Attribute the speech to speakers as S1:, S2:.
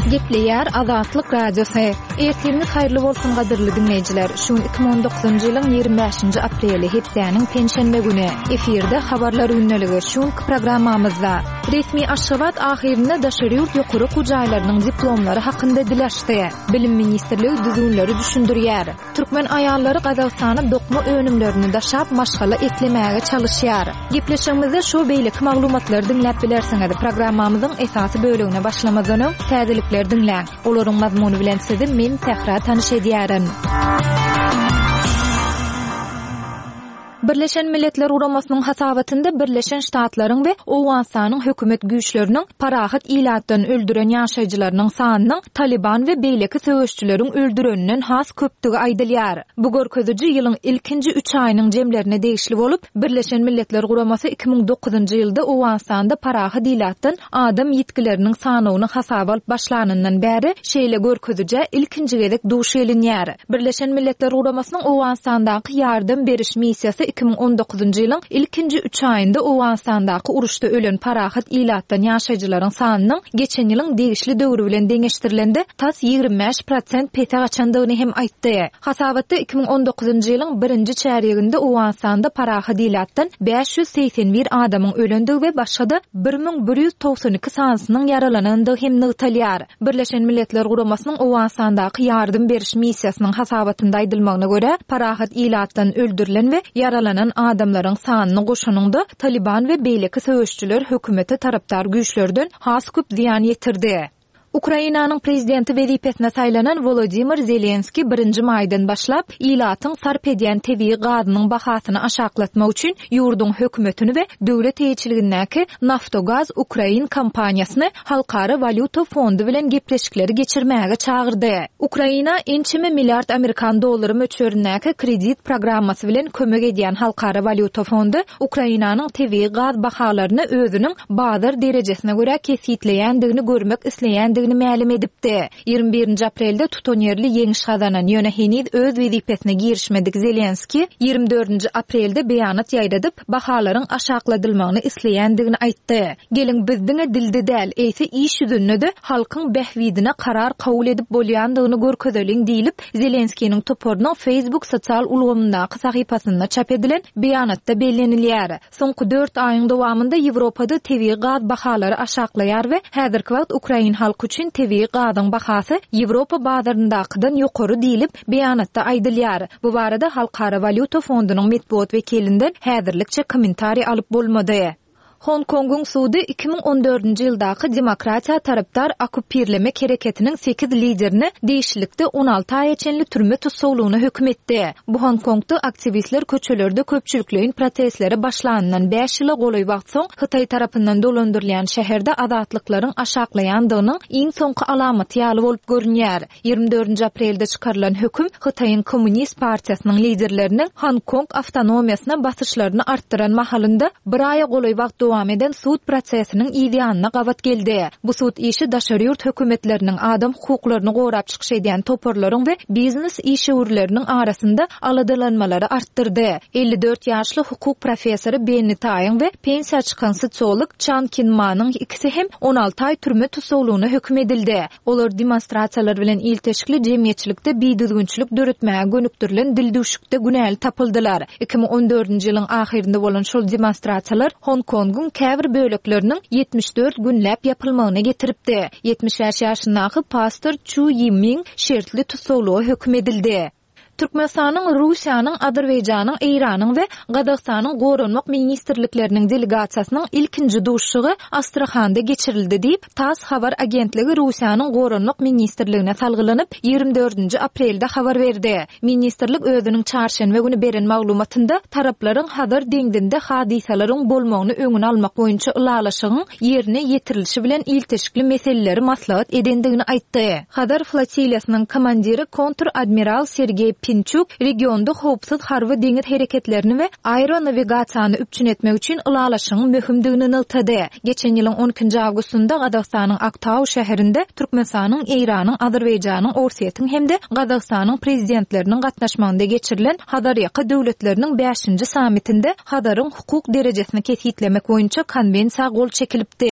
S1: Gepleýär Azatlyk Radiosu. Ertiriniz haýrly bolsun gadyrly dinleýijiler. Şu 2019-njy ýylyň 25-nji apreli hepdäniň penşenbe güni efirde habarlar ünlüligi şu programmamyzda resmi Aşgabat ahirine daşary ýurt ýokary hujaýlarynyň diplomlary hakynda dileşdi. Bilim ministrligi düzünleri düşündirýär. Türkmen aýallary Gazagstana dokma önümlerini daşap maşgala etlemäge çalışýar. Gepleşigimizde şu beýlik maglumatlary dinläp bilersiňiz. Programmamyzyň esasy bölügine başlamazdan täzelikler dinläň. Olaryň mazmuny bilen sizi men tähra tanyş edýärin. Birleşen Milletler Uramasının hasabatında Birleşen Ştatlaryň we Owganstanyň hökümet güýçleriniň parahat ilatdan öldüren ýaşaýjylarynyň sanynyň Taliban we beýleki söwüşçüleriň öldüreninden has köpdigi aýdylýar. Bu görkeziji ýylyň ilkinji 3 aýynyň jemlerine degişli bolup, Birleşen Milletler Uramasy 2009-njy ýylda Owganstanda parahat ilatdan adam ýetkileriniň sanyny hasaba alyp başlanandan bäri şeýle görkeziji ilkinji gezek duş elinýär. Birleşen Milletler Uramasynyň Owganstandaky ýardym beriş missiýasy 2019-njy ýylyň ilkinji 3 aýynda Owganstandaky uruşda ölen parahat ilatdan ýaşaýjylaryň sanynyň geçen ýylyň degişli döwrü bilen deňeşdirilende tas 25% pete gaçandygyny hem aýtdy. Hasabatda 2019-njy ýylyň 1-nji çäreginde Owganstanda parahat ilatdan 581 adamyň ölendigi we başga 1192 sanynyň yaralanandygy hem nygytalýar. Birleşen Milletler Guramasynyň Owganstandaky ýardym beriş missiýasynyň hasabatynda aýdylmagyna görä, parahat ilatdan öldürilen we yaralanan adamlaryň sanyny goşunynda Taliban we beýleki söwüşçüler hökümete tarapdar güýçlerden has köp ziýan ýetirdi. Ukrainanyň prezidenti wezipesine saýlanan Volodymyr Zelenski 1-nji maýdan başlap ilatyň sarp edýän tebii gazynyň bahasyny aşaklatmak üçin ýurdun hökümetini we döwlet eýçiligindäki Naftogaz Ukrain kompaniýasyny Halkara Valyuta Fondu bilen gepleşikleri geçirmäge çağırdy. Ukraina $1 milyard Amerikan dollary möçberindäki kredit programmasy bilen kömek edýän Halkara Valyuta Fondu Ukrainanyň tebii gaz bahalaryny özüniň bazar derejesine görä kesitleýändigini görmek isleýän ma'lum edipdi. 21 aprelde tutonýerli ýeňiş gazanan ýönehiniz öz wezipesine girişmedik. Zelenski 24 aprelde beýanat ýaýdadyp bahalaryň aşakladylmagyny isleýändigini aýtdy. Gelin bizdiňe dilde däl, eýse iş ýüzünde halkyň behwidine karar kabul edip bolýandygyny görkezeliň diýilip Zelenskiň toporunyň Facebook sosial ulgamyndaky sahypasynda çap edilen beýanatda bellenilýär. Soňky 4 aýyň dowamında Ýewropada tebii gaz bahalary aşaklaýar we häzirki wagt Ukrain halky üçin tebii gazyň bahasy Ýewropa bazaryndakydan ýokary diýilip beýanatda aýdylýar. Bu barada Halkara Valyuta Fondunyň medeniýet wekilinden häzirlikçe kommentari alyp bolmady. Hong Kong'un suudi 2014-njy ýyldaky demokratiýa tarapdar okupirleme hereketiniň 8 liderini değişiklikde 16 aý içenli türme tutsaglygyna hökm etdi. Bu Hong Kong'da aktivistler köçelerde köpçülikliň protestlere başlanandan 5 ýyla golay wagt soň Hytaý tarapyndan dolandyrylýan şäherde azatlyklaryň aşaklaýandygynyň iň soňky alamaty ýaly bolup görünýär. 24 aprelde çykarylan hökm Hytaýyň Kommunist partiýasynyň liderleriniň Hong Kong awtonomiýasyna basyşlaryny artdyran mahalynda bir aýa golay wagt dowam eden suud prosesiniň ýygynyna gabat geldi. Bu suud işi daşary ýurt hökümetleriniň adam hukuklaryny gorap çykyş edýän toporlaryň we biznes işgörleriniň arasynda aladylanmalary artdyrdy. 54 ýaşly hukuk professory Benny Taýyň we pensiýa çykan sosiolog Chan Kin-manyň ikisi hem 16 aý türme tutsaglygyna hökm edildi. Olar demonstrasiýalar bilen ilteşikli jemgyýetçilikde biýdüzgünçilik döretmäge gönükdirilen dildüşükde günäli tapyldylar. 2014-njy ýylyň ahirinde bolan şol demonstrasiýalar Hong Kong'un käbir bölekleriniň 74 günläp yapylmagyna getiripdi. 75 ýaşyndaky pastor Chu Yiming şertli tutsaglyga hökm edildi. Türkmenistanyň, Russiýanyň, Azerbaýjanyň, Iranyň we Gazagstanyň goranmak ministrlikleriniň delegasiýasynyň ilkinji duşşugy Astrakhanda geçirildi diýip TASS habar agentligi Russiýanyň goranmak ministrligine salgylanyp 24 aprelde habar berdi. Ministrlik özüniň çarşembe güni beren maglumatynda taraplaryň hazır deňdinde hadisalaryň bolmagyny öňüne almak boýunça ulalaşygyň ýerine ýetirilişi bilen ilteşikli meseleleri maslahat edendigini aýtdy. Hazır flotiliýasynyň komandiri kontr-admiral Sergey Pinchuk regionda howpsuz harby deňiz hereketlerini we aeronavigasiýany üpçün etmek üçin ulalaşygyň möhümdigini nyltady. Geçen ýylyň 12 awgustunda Gazagstanyň Aktau şäherinde Türkmenistanyň, Iranyň, Azerbaýjanyň, Orsiýetiň hemde Gazagstanyň prezidentleriniň gatnaşmagynda geçirilen Hadar ýaky döwletleriniň 5-nji sammitinde Hadaryň hukuk derejesini kesitlemek boýunça konvensiýa gol çekilipdi.